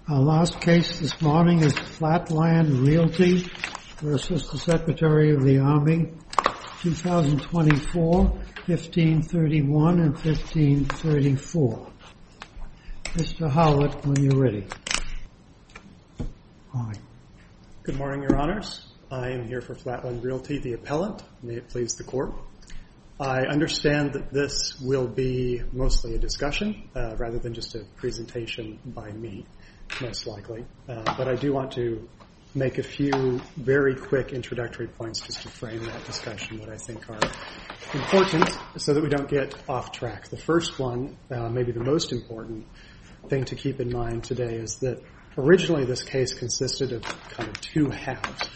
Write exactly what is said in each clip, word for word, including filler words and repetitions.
Our last case this morning is Flatland Realty versus the Secretary of the Army, twenty twenty-four, fifteen thirty-one and fifteen thirty-four. Mister Howlett, when you're ready. All right. Good morning, Your Honors. I am here for Flatland Realty, the appellant. May it please the Court. I understand that this will be mostly a discussion uh, rather than just a presentation by me, most likely. Uh, but I do want to make a few very quick introductory points just to frame that discussion that I think are important so that we don't get off track. The first one, uh, maybe the most important thing to keep in mind today, is that originally this case consisted of kind of two halves.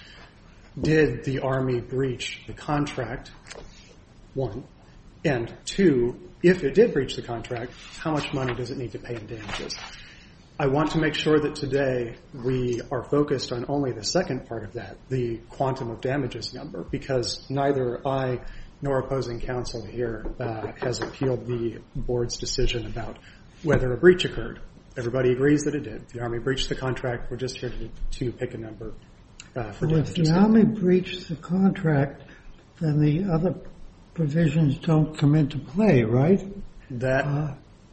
Did the Army breach the contract? One. And two, if it did breach the contract, how much money does it need to pay in damages? I want to make sure that today we are focused on only the second part of that, the quantum of damages number, because neither I nor opposing counsel here uh, has appealed the board's decision about whether a breach occurred. Everybody agrees that it did. The Army breached the contract. We're just here to, to pick a number uh, for well, damages. If the Army breached the contract, then the other provisions don't come into play, right? That uh,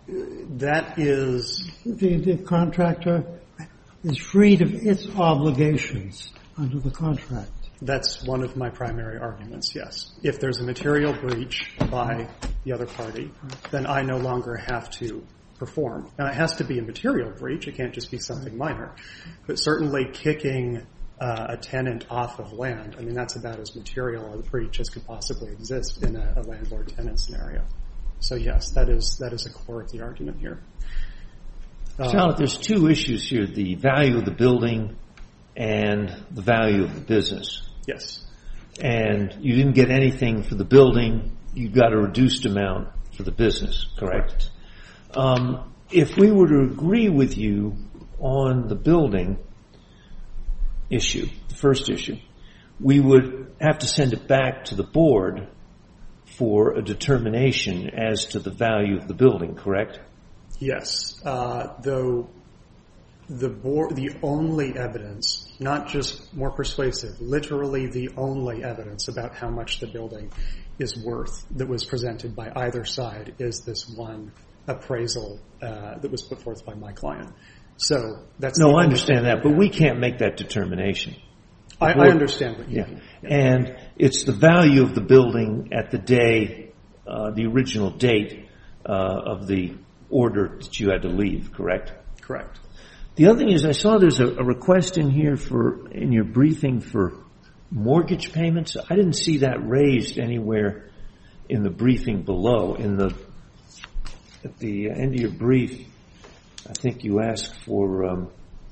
that is the, the contractor is freed of its obligations under the contract. That's one of my primary arguments, yes. If there's a material breach by the other party, then I no longer have to perform. Now, it has to be a material breach. It can't just be something minor. But certainly kicking uh, a tenant off of land, I mean, that's about as material a breach as could possibly exist in a, a landlord-tenant scenario. So, yes, that is that is a core of the argument here. Um, Charlotte, there's two issues here, the value of the building and the value of the business. Yes. And you didn't get anything for the building. You got a reduced amount for the business, correct? Correct. Um, if we were to agree with you on the building issue, the first issue, we would have to send it back to the board for a determination as to the value of the building, correct? Yes, uh, though the board, the only evidence, not just more persuasive, literally the only evidence about how much the building is worth that was presented by either side is this one appraisal uh, that was put forth by my client. So that's no, I understand that, but we can't make that determination. I, I understand what you yeah. mean. Yeah. And it's the value of the building at the day, uh, the original date uh, of the order that you had to leave, correct? Correct. The other thing is I saw there's a, a request in here for, in your briefing for mortgage payments. I didn't see that raised anywhere in the briefing below. In the, at the end of your brief, I think you asked for, um,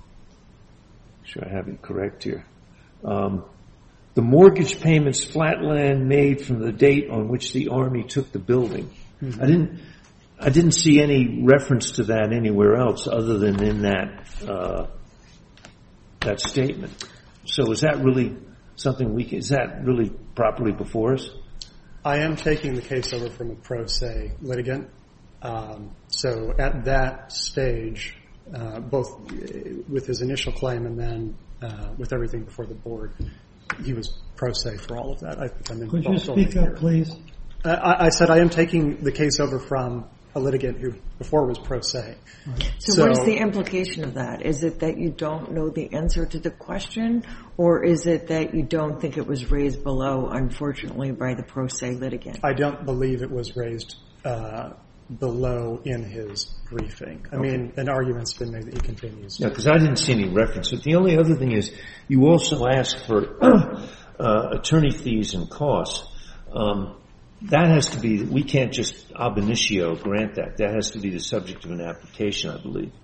make sure I have it correct here. Um, the mortgage payments Flatland made from the date on which the Army took the building. Mm-hmm. I didn't, I didn't see any reference to that anywhere else other than in that, uh, that statement. So is that really something we can, is that really properly before us? I am taking the case over from a pro se litigant. Um, so at that stage, uh, both with his initial claim and then uh, with everything before the board, he was pro se for all of that. I, I'm in Could you speak up, please? Uh, I, I said I am taking the case over from a litigant who before was pro se. Right. So, so what is the implication of that? Is it that you don't know the answer to the question, or is it that you don't think it was raised below, unfortunately, by the pro se litigant? I don't believe it was raised uh, below in his briefing. I okay. mean, an argument's been made that he continues. Yeah, because I didn't see any reference. But the only other thing is you also asked for uh, attorney fees and costs. Um, that has to be, we can't just ab initio grant that. That has to be the subject of an application, I believe.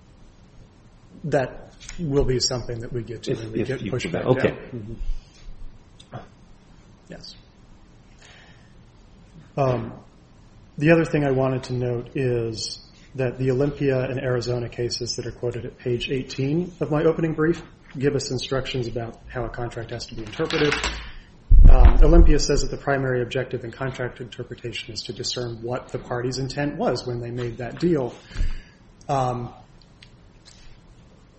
That will be something that we get to if, when we if get pushed back okay. down. Mm-hmm. Yes. Um, the other thing I wanted to note is that the Olympia and Arizona cases that are quoted at page eighteen of my opening brief give us instructions about how a contract has to be interpreted. Um, Olympia says that the primary objective in contract interpretation is to discern what the party's intent was when they made that deal. Um,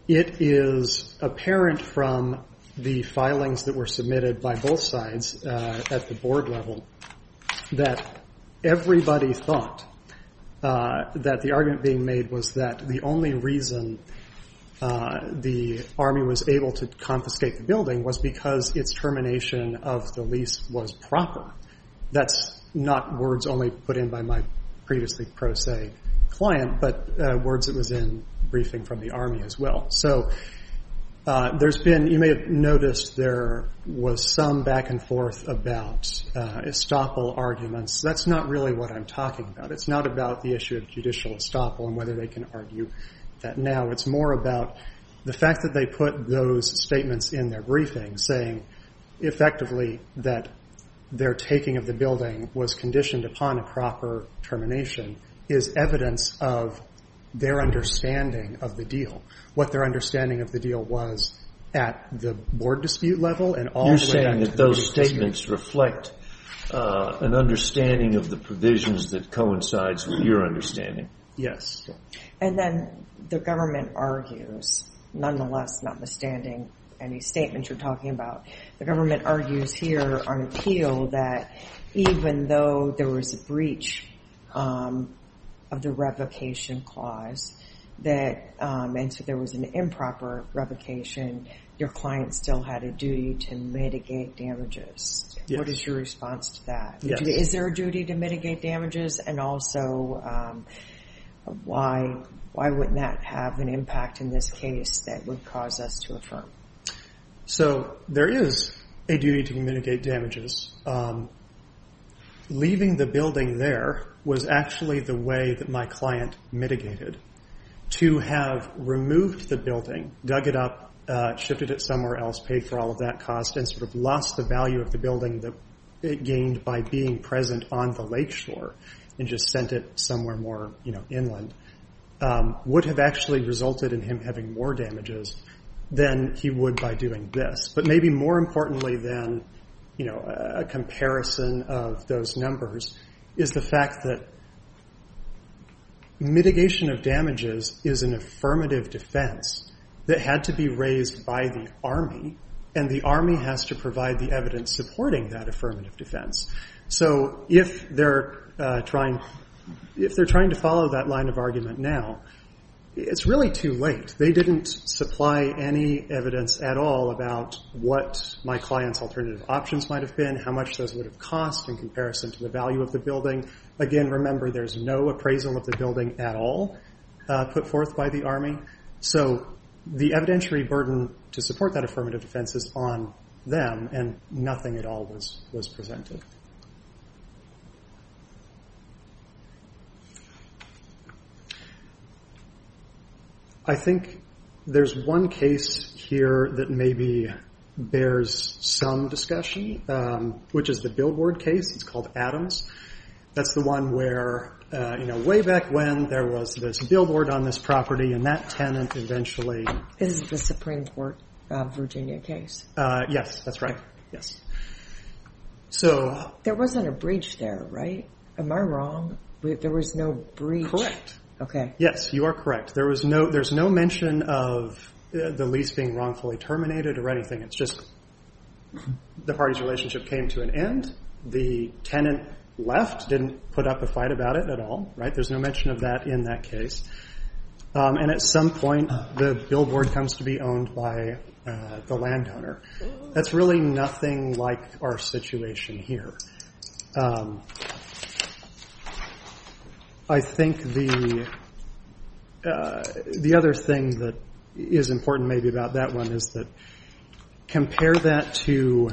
it is apparent from the filings that were submitted by both sides uh, at the board level that everybody thought uh, that the argument being made was that the only reason uh, the Army was able to confiscate the building was because its termination of the lease was proper. That's not words only put in by my previously pro se client, but uh, words that was in briefing from the Army as well. So uh, there's been, you may have noticed there was some back and forth about uh, estoppel arguments. That's not really what I'm talking about. It's not about the issue of judicial estoppel and whether they can argue that now. It's more about the fact that they put those statements in their briefing saying effectively that their taking of the building was conditioned upon a proper termination is evidence of their understanding of the deal, what their understanding of the deal was at the board dispute level and all You're the way saying back that to the those dispute. statements reflect uh, an understanding of the provisions that coincides with your understanding. Yes. And then the government argues, nonetheless, notwithstanding any statements you're talking about, the government argues here on appeal that even though there was a breach um, of the revocation clause, that um, and so there was an improper revocation, your client still had a duty to mitigate damages. Yes. What is your response to that? Yes. Is there a duty to mitigate damages? And also, um, why why wouldn't that have an impact in this case that would cause us to affirm? So there is a duty to mitigate damages. Um, leaving the building there was actually the way that my client mitigated. To have removed the building, dug it up, uh, shifted it somewhere else, paid for all of that cost, and sort of lost the value of the building that it gained by being present on the lakeshore and just sent it somewhere more, you know, inland, um, would have actually resulted in him having more damages than he would by doing this. But maybe more importantly than, you know, a comparison of those numbers is the fact that mitigation of damages is an affirmative defense that had to be raised by the Army, and the Army has to provide the evidence supporting that affirmative defense. So if they're uh, trying, if they're trying to follow that line of argument now, it's really too late. They didn't supply any evidence at all about what my client's alternative options might have been, how much those would have cost in comparison to the value of the building. Again, remember, there's no appraisal of the building at all uh, put forth by the Army. So the evidentiary burden to support that affirmative defense is on them, and nothing at all was, was presented. I think there's one case here that maybe bears some discussion, um, which is the billboard case. It's called Adams. That's the one where, uh, you know, way back when there was this billboard on this property, and that tenant eventually... This is the Supreme Court of Virginia case. Uh, yes, that's right. Yes. So... There wasn't a breach there, right? Am I wrong? There was no breach. Correct. Okay. Yes, you are correct. There was no, there's no mention of uh, the lease being wrongfully terminated or anything. It's just the parties' relationship came to an end. The tenant left, didn't put up a fight about it at all, right? There's no mention of that in that case. Um, and at some point, the billboard comes to be owned by uh, the landowner. That's really nothing like our situation here. Um, I think the uh, the other thing that is important maybe about that one is that compare that to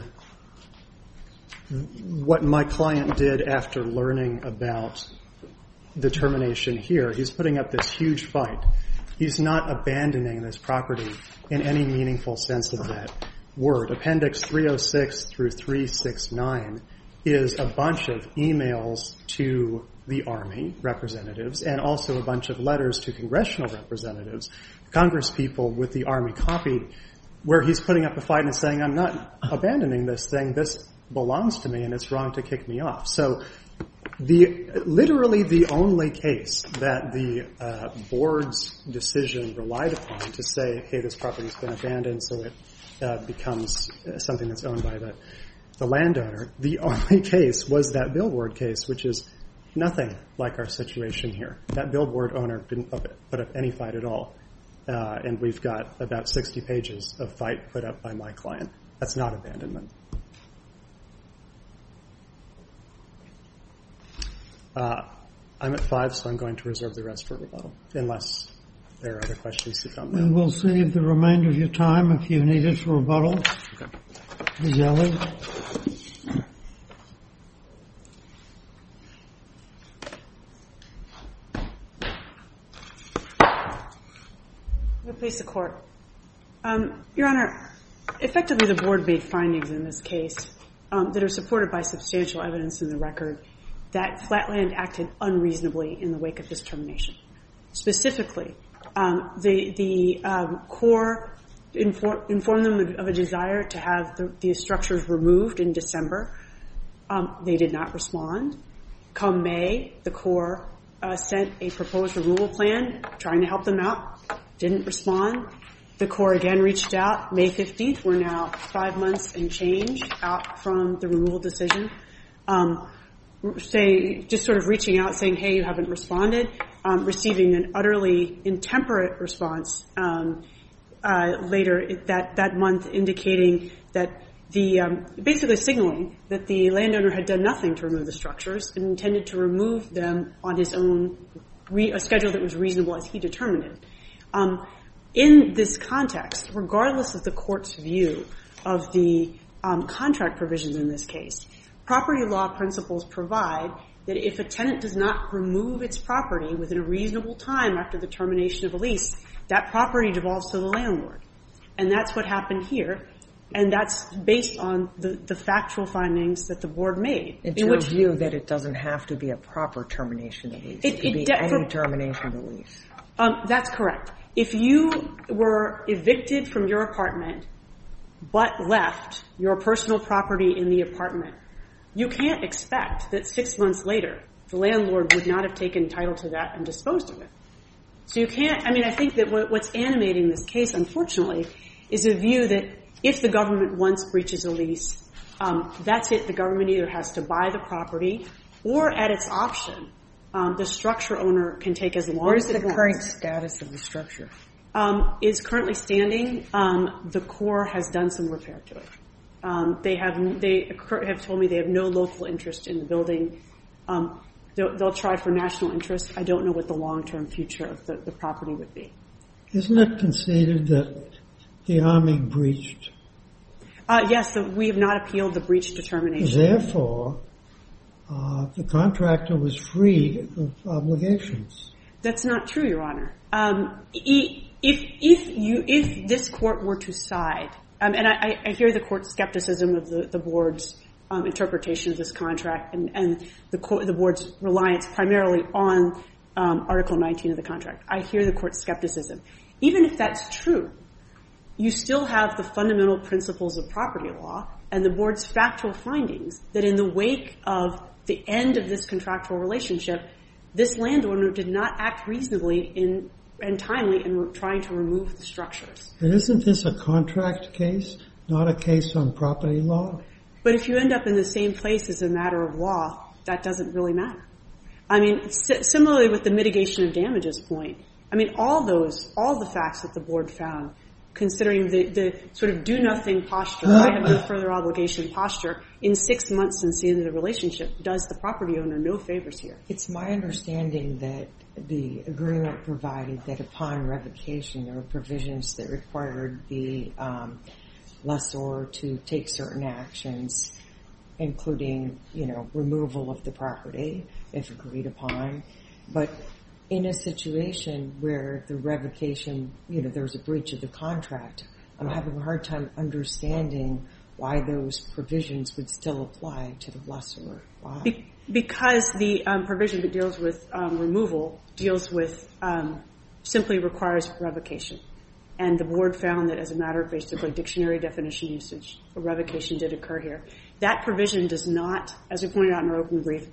what my client did after learning about the termination here. He's putting up this huge fight. He's not abandoning this property in any meaningful sense of that word. Appendix three oh six through three sixty-nine is a bunch of emails to the Army representatives and also a bunch of letters to congressional representatives, Congress people with the Army copied, where he's putting up a fight and saying, I'm not abandoning this thing. This belongs to me, and it's wrong to kick me off. So The literally the only case that the uh, board's decision relied upon to say, hey, this property's been abandoned, so it uh, becomes something that's owned by the, the landowner, the only case was that billboard case, which is nothing like our situation here. That billboard owner didn't put up any fight at all. Uh, and we've got about sixty pages of fight put up by my client. That's not abandonment. Uh, I'm at five, so I'm going to reserve the rest for rebuttal, unless there are other questions to come. We will save the remainder of your time if you need it for rebuttal. Okay. Miz Ellie. Please, the court. Um, Your Honor, effectively the board made findings in this case um, that are supported by substantial evidence in the record that Flatland acted unreasonably in the wake of this termination. Specifically, um, the, the um, Corps infor- informed them of a desire to have the, the structures removed in December. Um, they did not respond. Come May, the Corps uh, sent a proposed removal plan trying to help them out. Didn't respond. The Corps again reached out. May fifteenth, we're now five months and change out from the removal decision. Um, say, just sort of reaching out saying, hey, you haven't responded, um, receiving an utterly intemperate response um, uh, later that, that month indicating that the, um, basically signaling that the landowner had done nothing to remove the structures and intended to remove them on his own, re- a schedule that was reasonable as he determined it. Um, in this context, regardless of the court's view of the um, contract provisions in this case, property law principles provide that if a tenant does not remove its property within a reasonable time after the termination of a lease, that property devolves to the landlord. And that's what happened here. And that's based on the, the factual findings that the board made. It's your view that it doesn't have to be a proper termination of lease. It, it could be de- any for, termination of lease. Um, that's correct. If you were evicted from your apartment but left your personal property in the apartment, you can't expect that six months later the landlord would not have taken title to that and disposed of it. So you can't, I mean, I think that what, what's animating this case, unfortunately, is a view that if the government once breaches a lease, um, that's it. The government either has to buy the property or at its option, Um, the structure owner can take as long Where's as it the wants. current status of the structure? Um, is currently standing. Um, the Corps has done some repair to it. Um, they have they have told me they have no local interest in the building. Um, they'll, they'll try for national interest. I don't know what the long-term future of the, the property would be. Isn't it conceded that the Army breached? Uh, yes, the, we have not appealed the breach determination. Therefore, Uh, the contractor was free of obligations. That's not true, Your Honor. Um, if if you if this court were to side, um, and I, I hear the court's skepticism of the, the board's um, interpretation of this contract and, and the court, the board's reliance primarily on um, Article nineteen of the contract. I hear the court's skepticism. Even if that's true, you still have the fundamental principles of property law and the board's factual findings that in the wake of the end of this contractual relationship, this landowner did not act reasonably in, and timely in re- trying to remove the structures. But isn't this a contract case, not a case on property law? But if you end up in the same place as a matter of law, that doesn't really matter. I mean, si- similarly with the mitigation of damages point, I mean, all those, all the facts that the board found, considering the, the sort of do-nothing posture, I have no further obligation posture, in six months since the end of the relationship, does the property owner no favors here. It's my understanding that the agreement provided that upon revocation there were provisions that required the um, lessor to take certain actions, including, you know, removal of the property, if agreed upon. But in a situation where the revocation, you know, there's a breach of the contract, I'm having a hard time understanding why those provisions would still apply to the lessor. Why? Be- because the um, provision that deals with um, removal deals with um, simply requires revocation. And the board found that as a matter of basically dictionary definition usage, a revocation did occur here. That provision does not, as we pointed out in our open brief,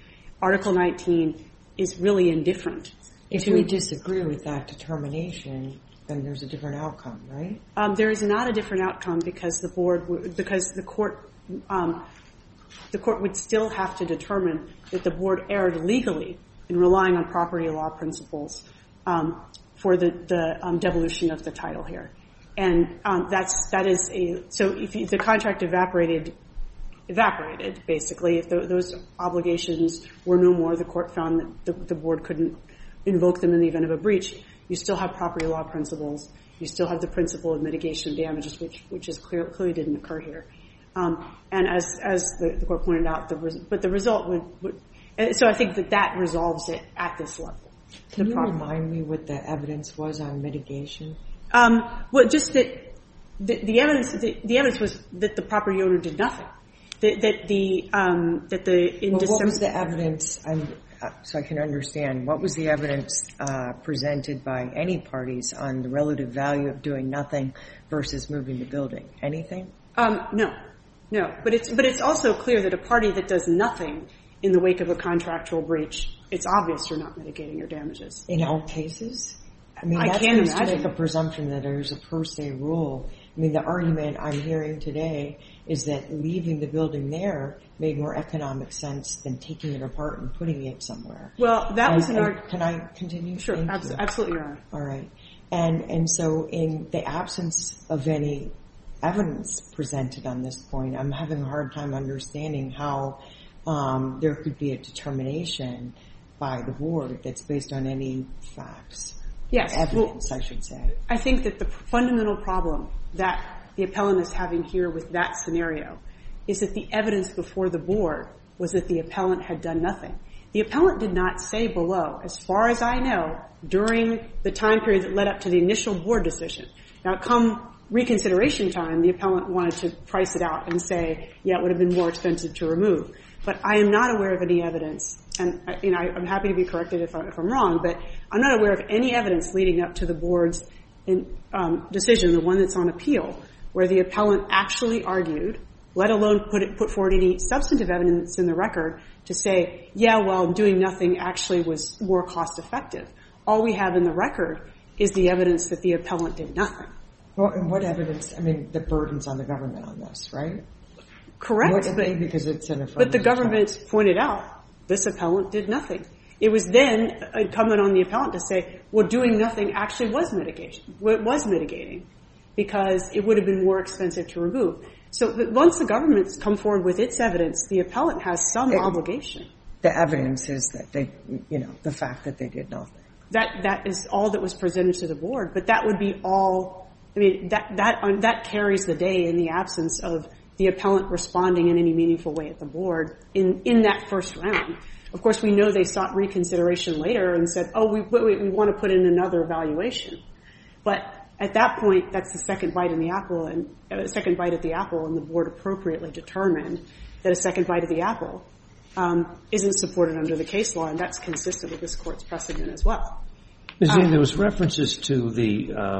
Article nineteen is really indifferent. If to, we disagree with that determination, then there's a different outcome, right? Um, there is not a different outcome because the board, w- because the court, um, the court would still have to determine that the board erred legally in relying on property law principles um, for the, the um, devolution of the title here. And um, that's that is a so if, if the contract evaporated, evaporated basically, if the, those obligations were no more, the court found that the, the board couldn't invoke them in the event of a breach. You still have property law principles. You still have the principle of mitigation of damages, which which is clear, clearly didn't occur here. Um, and as as the, the court pointed out, the res, but the result would, would and so I think that that resolves it at this level. Can the you proper, remind me what the evidence was on mitigation? Um, well, just that the, the evidence the, the evidence was that the property owner did nothing. That, that the um, that the in well, December. What was the evidence? I'm, uh, so I can understand. What was the evidence uh, presented by any parties on the relative value of doing nothing versus moving the building? Anything? Um, no, no. But it's but it's also clear that a party that does nothing in the wake of a contractual breach, it's obvious you're not mitigating your damages. In all cases? I mean, I that can't seems imagine. to make a presumption that there's a per se rule. I mean, the argument I'm hearing today is that leaving the building there made more economic sense than taking it apart and putting it somewhere. Well, that and, was an and argument. Can I continue? Sure, Thank abs- you. absolutely, Your Honor. All right. And, and so in the absence of any evidence presented on this point, I'm having a hard time understanding how um, there could be a determination by the board that's based on any facts. Yes. Evidence, well, I should say. I think that the fundamental problem that the appellant is having here with that scenario is that the evidence before the board was that the appellant had done nothing. The appellant did not say below, as far as I know, during the time period that led up to the initial board decision. Now, come reconsideration time, the appellant wanted to price it out and say, yeah, it would have been more expensive to remove. But I am not aware of any evidence, and you know, I'm happy to be corrected if, I, if I'm wrong, but I'm not aware of any evidence leading up to the board's in, um, decision, the one that's on appeal, where the appellant actually argued, let alone put it, put forward any substantive evidence in the record to say, yeah, well, doing nothing actually was more cost effective. All we have in the record is the evidence that the appellant did nothing. Well, and what evidence? I mean, the burden's on the government on this, right? Correct, what, but, because it's an but the government trial. Pointed out this appellant did nothing. It was then incumbent on the appellant to say, well, doing nothing actually was mitigation, was mitigating, because it would have been more expensive to remove. So once the government's come forward with its evidence, the appellant has some it, obligation. The evidence is that they, you know, the fact that they did nothing. That that is all that was presented to the board, but that would be all. I mean, that that um, that carries the day in the absence of the appellant responding in any meaningful way at the board in, in that first round. Of course, we know they sought reconsideration later and said, oh, we, we, we want to put in another evaluation. But at that point, that's the second bite in the apple, and a uh, second bite at the apple, and the board appropriately determined that a second bite of the apple um, isn't supported under the case law, and that's consistent with this court's precedent as well. Miz Dean, um, there was references to the uh,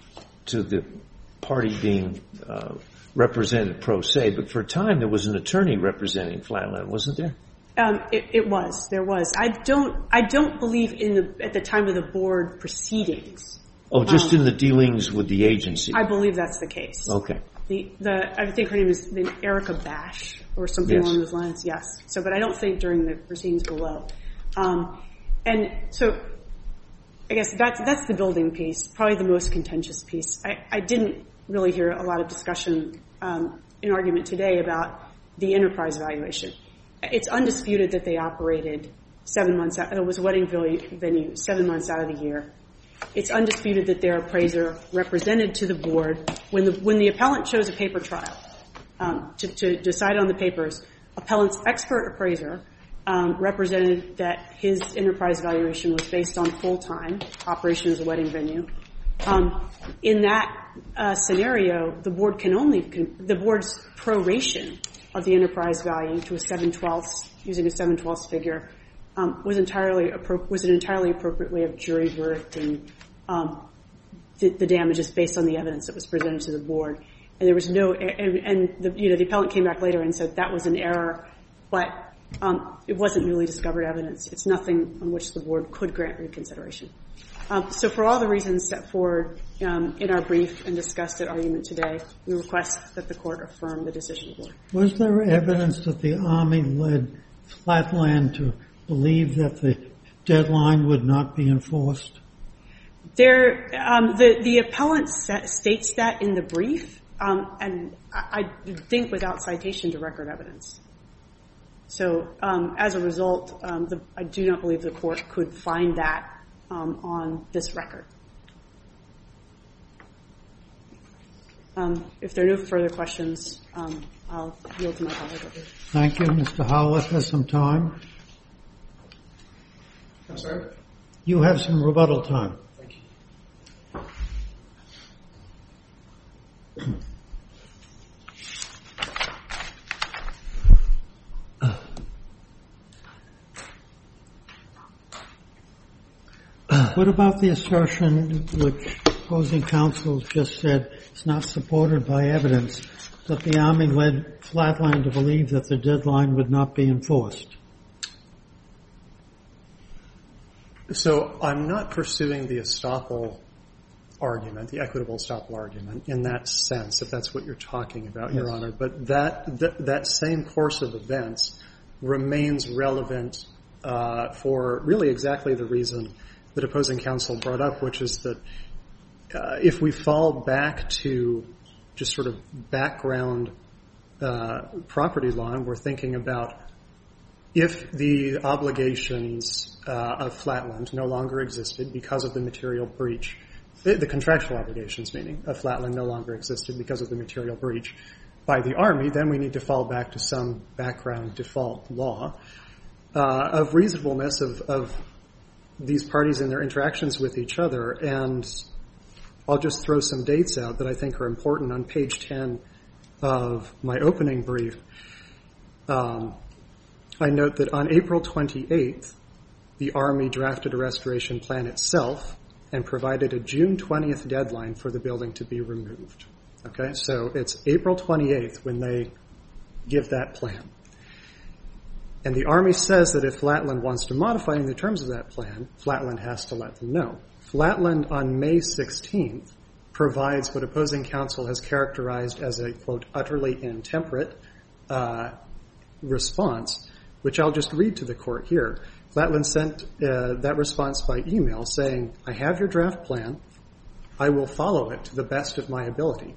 to the party being uh, represented pro se, but for a time there was an attorney representing Flatland, wasn't there? Um, it, it was. There was. I don't. I don't believe in the at the time of the board proceedings. Oh, just um, in the dealings with the agency. I believe that's the case. Okay. The the I think her name is Erica Bash or something yes. along those lines. Yes. So, but I don't think during the proceedings below. Um, and so, I guess that's that's the building piece, probably the most contentious piece. I, I didn't really hear a lot of discussion um, in argument today about the enterprise valuation. It's undisputed that they operated seven months out, it was a wedding venue seven months out of the year. It's undisputed that their appraiser represented to the board when the, when the appellant chose a paper trial, um, to, to decide on the papers, appellant's expert appraiser, um, represented that his enterprise valuation was based on full-time operation as a wedding venue. Um, in that, uh, scenario, the board can only, can, the board's proration of the enterprise value to a seven twelfths, using a seven twelfths figure, um, was entirely appro- was an entirely appropriate way of jury verdicting um, the, the damages based on the evidence that was presented to the board. And there was no, and, and the, you know, the appellant came back later and said that was an error, but Um, it wasn't newly discovered evidence. It's nothing on which the board could grant reconsideration. Um, so for all the reasons set forward um, in our brief and discussed at argument today, we request that the court affirm the decision of the board. Was there evidence that the Army led Flatland to believe that the deadline would not be enforced? There, um, the, the appellant set, states that in the brief, um, and I, I think without citation to record evidence. So um, as a result, um, the, I do not believe the court could find that um, on this record. Um, if there are no further questions, um, I'll yield to my colleague. Thank you. Mister Howlett has some time. I'm sorry? You have some rebuttal time. Thank you. What about the assertion which opposing counsel just said is not supported by evidence that the Army led Flatland to believe that the deadline would not be enforced? So I'm not pursuing the estoppel argument, the equitable estoppel argument, in that sense, if that's what you're talking about, Your Honor. But that, that, that same course of events remains relevant uh, for really exactly the reason that opposing counsel brought up, which is that uh, if we fall back to just sort of background uh, property law, and we're thinking about if the obligations uh, of Flatland no longer existed because of the material breach, the, the contractual obligations, meaning, of Flatland no longer existed because of the material breach by the Army, then we need to fall back to some background default law uh, of reasonableness of, of these parties in their interactions with each other. And I'll just throw some dates out that I think are important. On page ten of my opening brief, um, I note that on April twenty-eighth, the Army drafted a restoration plan itself and provided a June twentieth deadline for the building to be removed. Okay, so it's April twenty-eighth when they give that plan. And the Army says that if Flatland wants to modify the terms of that plan, Flatland has to let them know. Flatland on May sixteenth provides what opposing counsel has characterized as a, quote, utterly intemperate uh, response, which I'll just read to the court here. Flatland sent uh, that response by email saying, I have your draft plan. I will follow it to the best of my ability.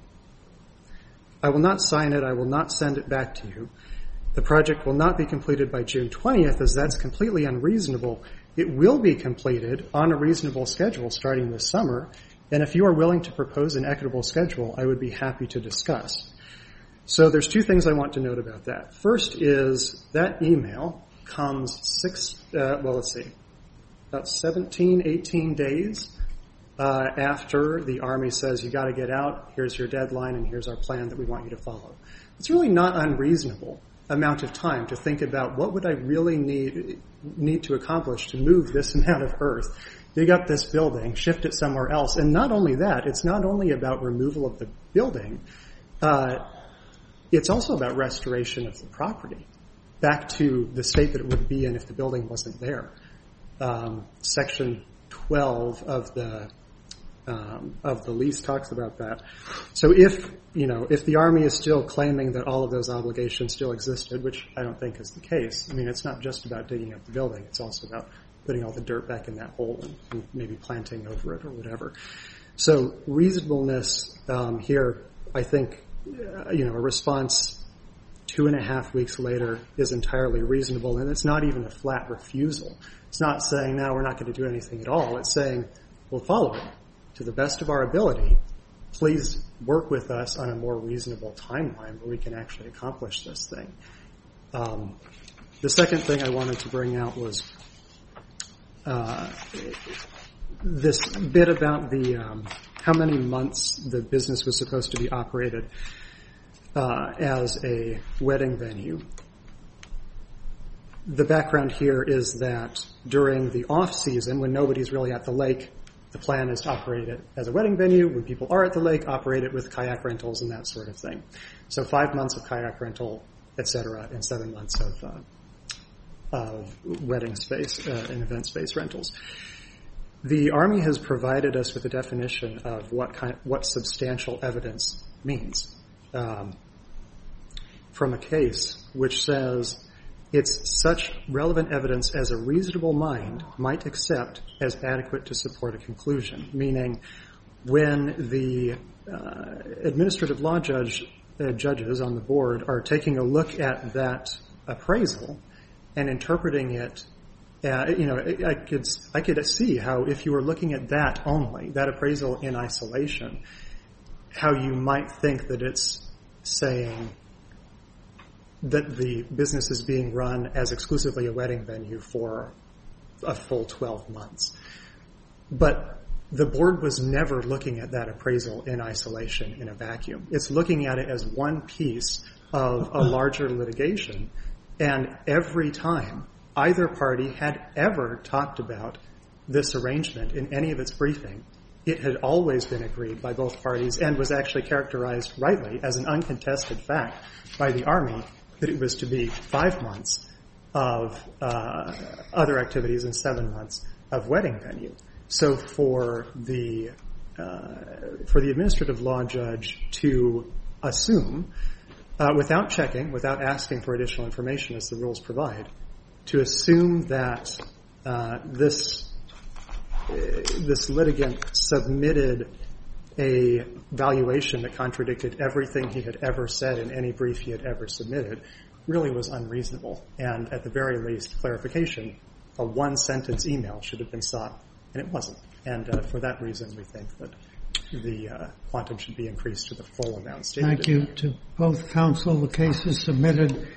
I will not sign it. I will not send it back to you. The project will not be completed by June twentieth, as that's completely unreasonable. It will be completed on a reasonable schedule starting this summer, and if you are willing to propose an equitable schedule, I would be happy to discuss. So there's two things I want to note about that. First is that email comes six, uh, well, let's see, about seventeen, eighteen days uh, after the Army says, you got to get out, here's your deadline, and here's our plan that we want you to follow. It's really not unreasonable amount of time to think about what would I really need need to accomplish to move this amount of earth, dig up this building, shift it somewhere else. And not only that, it's not only about removal of the building, uh, it's also about restoration of the property back to the state that it would be in if the building wasn't there. Um, section twelve of the Um, of the lease talks about that. So if, you know, if the Army is still claiming that all of those obligations still existed, which I don't think is the case, I mean, it's not just about digging up the building. It's also about putting all the dirt back in that hole and, and maybe planting over it or whatever. So reasonableness um, here, I think, uh, you know, a response two and a half weeks later is entirely reasonable, and it's not even a flat refusal. It's not saying, no, we're not going to do anything at all. It's saying, we'll follow it. To the best of our ability, please work with us on a more reasonable timeline where we can actually accomplish this thing. Um, the second thing I wanted to bring out was uh, this bit about the um, how many months the business was supposed to be operated uh, as a wedding venue. The background here is that during the off-season, when nobody's really at the lake, the plan is to operate it as a wedding venue. When people are at the lake, operate it with kayak rentals and that sort of thing. So five months of kayak rental, et cetera, and seven months of uh, of wedding space uh, and event space rentals. The Army has provided us with a definition of what kind, what substantial evidence means um, from a case which says it's such relevant evidence as a reasonable mind might accept as adequate to support a conclusion, meaning when the uh, administrative law judge uh, judges on the board are taking a look at that appraisal and interpreting it. Uh, you know, I, I could I could see how if you were looking at that only, that appraisal in isolation, how you might think that it's saying that the business is being run as exclusively a wedding venue for a full twelve months. But the board was never looking at that appraisal in isolation, in a vacuum. It's looking at it as one piece of a larger litigation, and every time either party had ever talked about this arrangement in any of its briefing, it had always been agreed by both parties and was actually characterized rightly as an uncontested fact by the Army that it was to be five months of uh, other activities and seven months of wedding venue. So for the uh, for the administrative law judge to assume, uh, without checking, without asking for additional information as the rules provide, to assume that uh, this uh, this litigant submitted a valuation that contradicted everything he had ever said in any brief he had ever submitted really was unreasonable. And at the very least, clarification, a one-sentence email should have been sought, and it wasn't. And uh, for that reason, we think that the uh, quantum should be increased to the full amount stated. Thank you to both counsel. The case is submitted.